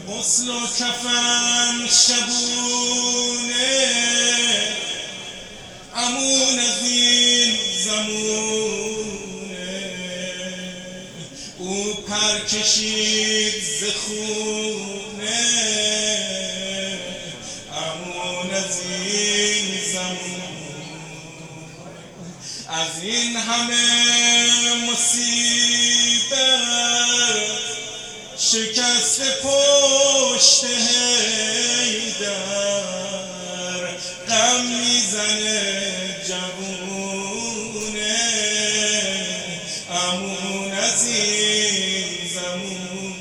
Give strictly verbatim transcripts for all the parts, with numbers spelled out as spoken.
غسل و کفن شبونه امون از این زمونه او پر کشید ز خونه امون از این زمونه از این همه مصیبت شکست پشت حیدر غم میزنه جوونه امون از این زمون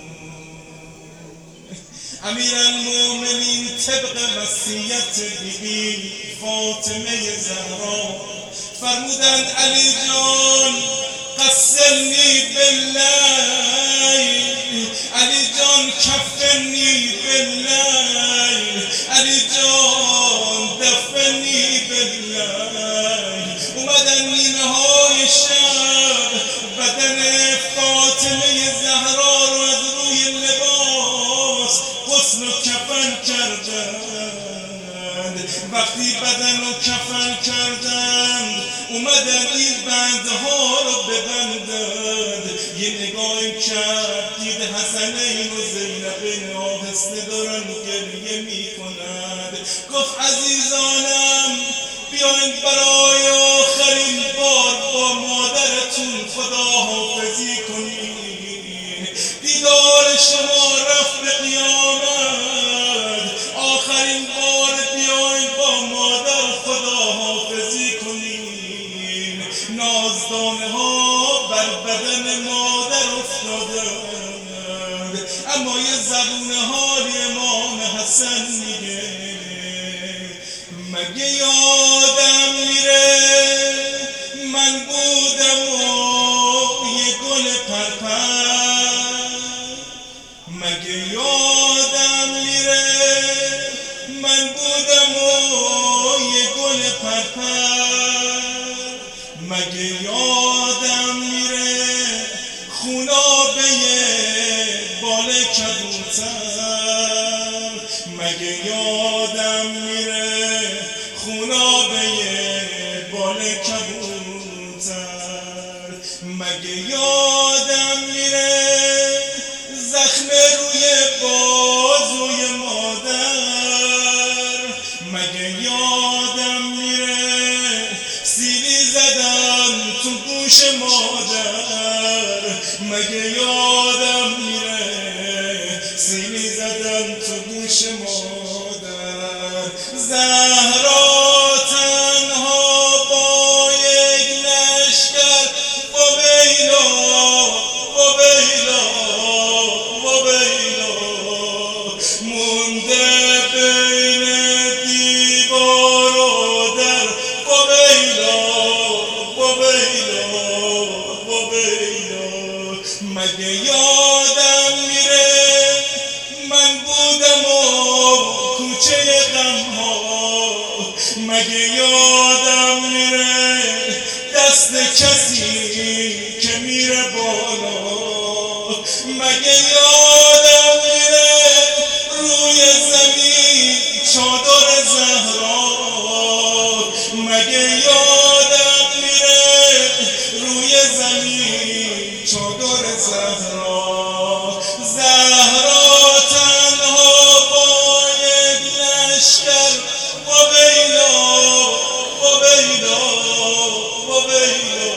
امیرالمومنین طبق وصیت بیبی فاطمه زهرا فرمودند علی جان قسلنی باللیل علی جان کفنی باللیل علی جان دفنی باللیل اومدن نیمه های شب بدن فاطمه زهرا رو از روی لباس غسل و کفن کردند وقتی بدن رو کفن کردند اومدن این بندها رو ببندند یه نگاهی کرد دید حسنین و زینبین آهسته دارن گریه می کنند گفت عزیزانم بیاین برای آخرین بار با مادرتون خداحافظی کنید دیدار شما رفت به قیامت آخرین بار بیاین با مادر خداحافظی کنید نازدانه ها بر بدن مادر افتادند اما یه زبون حالی امام حسن میگه مگه یادم میره من بودم و یه گل پرپر مگه یادم میره من بودم و یه گل پرپر مگه یادم میره خونابه بال کبوتر مگه یادم میره خونابه بال کبوتر مگه یادم میره زخم روی بازوی مادر مگه یادم میره سیلی زدن تو گوش مادر مگه یادم میره سیلی زدن تو گوش مادر زهرا تنها با یک لشکر و بیلا و بیلا و بیلا مونده بین دیوار و در و بیلا و بیلا و بیلا مگه یادم میره من بودم و کوچه غم ها مگه یادم میره دست کسی که میره بالا مگه یادم میره روی زمین چادر زهرا مگه یادم میره روی زمین چادر زهرا زهرا تنها با یک لشکر و بیلا و بیلا و بیلا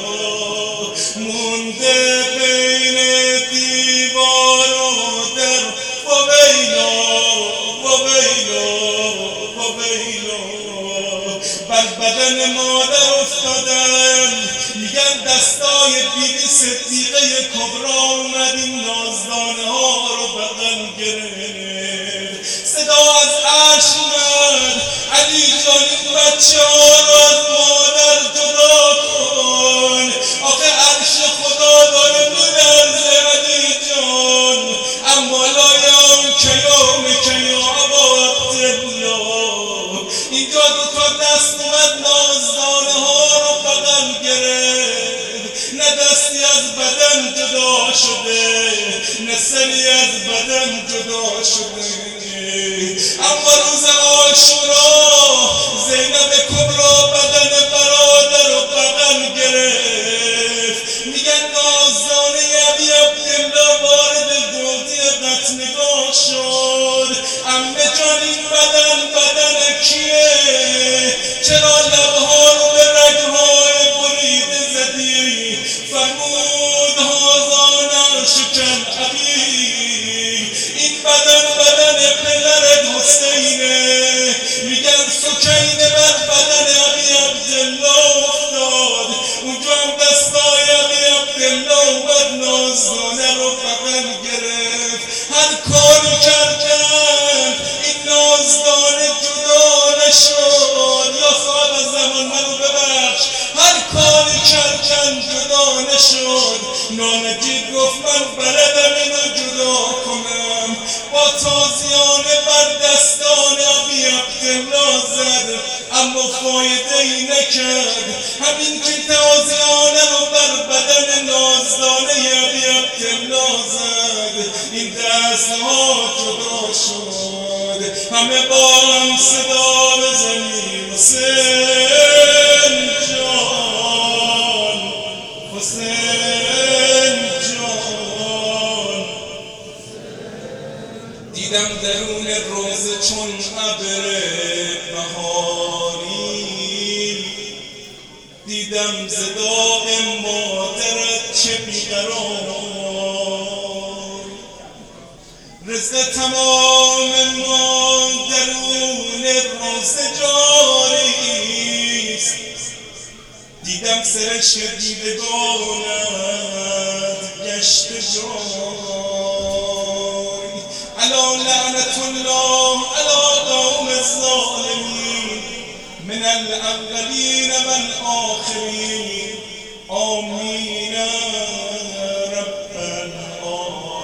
مونده بین دیوار و در و بیلا و بیلا و بیلا بر بدن مادر افتادن میگن دستای بیبی صدیقه کبرا اومد این نازدانه ها رو بغل گرفت صدا از عرش اومد علی جان این بچه ها رو از مادر جدا کن آخه عرش خدا داره میلرزه علی جان اما لا یوم که یوم که یا ابا عبدالله اینجا دو تا دست اومد نازدانه ها رو بغل گرفت نه دستی از بدن جدا شده نه سری از بدن جدا جدا شده. اما روز عاشورا زینب کبرا بدن برادر رو بغل گرفت، میگن نازدانه ابی عبدالله وارد گودی قطنگاه شد. عمه جان این بدن بدن کیه؟ چرا لبها رو به رگهای بریده زدی؟ فرمود هازا نعشکن ابی، این بدن بدن پدرت حسینه. میگن سکینه بر بدن ابی عبدالله افتاد، اونجا هم دستای ابی عبدالله اومد نازدانه رو بغل گرفت. هر کاری کردن این نازدانه جدا نشد. یا صاحب زمان منو ببخش، هر کاری کردن جدا نشد. نانجید گفت من بلدم اینو جدا کنم. با تازیانه بر دستان ابی عبدالله زد اما فایده ای نکرد. همین که تازیانه رو بر بدن نازدانه ابی عبدالله زد این دستها جدا شد. همه با هم صدا بزنیم حسین جان، حسین جان. دیدم درون روزه چون ابر بهاری، دیدم ز داغ مادرت چه بیقرار. رزق تمام ما درون روزه جاری است. دیدم سرشک دیدگانت گشت جای. علی لعنت الله علی قوم الظالمین من الاولین و الاخرین. آمین.